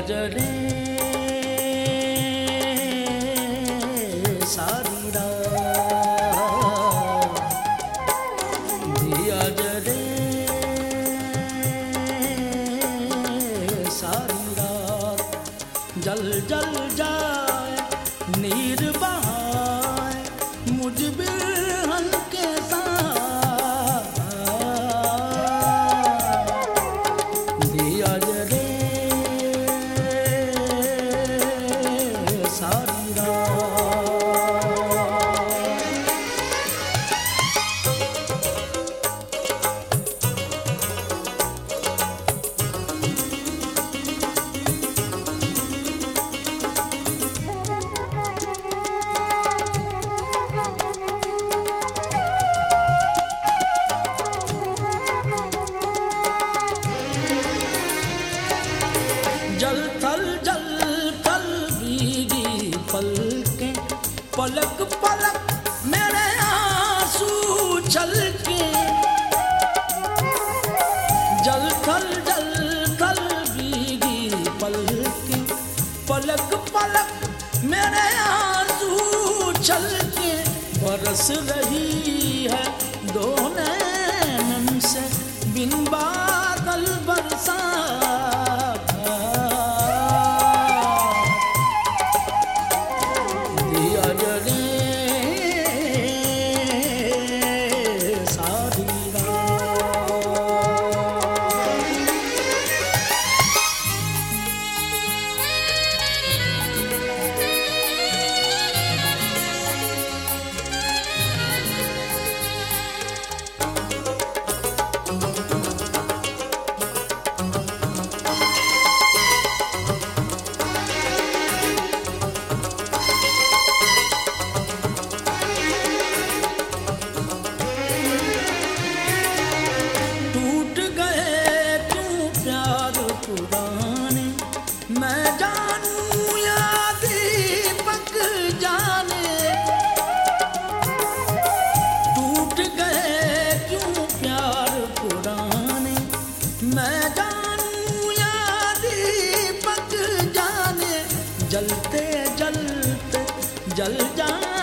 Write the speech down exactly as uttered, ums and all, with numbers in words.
जले सारी रात, दिया जले सारी रात, जल जल जाए नीर बहाए मुझ बिरहन के साथ, दिया जले सारी जल थल जल थल भीगी पलकें, पलक पलक मेरे आंसू छलके, जल थल जल थल भीगी पलकें, पलक पलक मेरे आंसू छलके, बरस रही है दो नैनन से बिन बादल बरसा, मैं जानूं या दीपक जाने, टूट गए क्यों प्यार पुराने, मैं जानूं या दीपक जाने, जलते जलते जल जाने